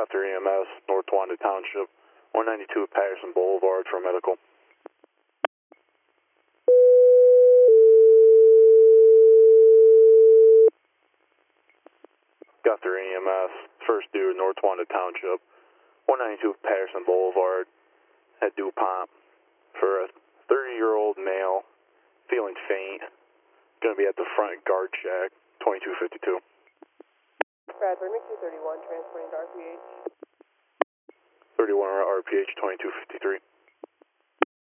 Got their EMS, North Wanda Township, 192 Patterson Boulevard for medical. Got their EMS, first due, North Wanda Township, 192 Patterson Boulevard at DuPont for a 30-year-old male, feeling faint, going to be at the front guard shack, 2252. Bradford, make 231, transporting to RPH. 31 RPH 2253.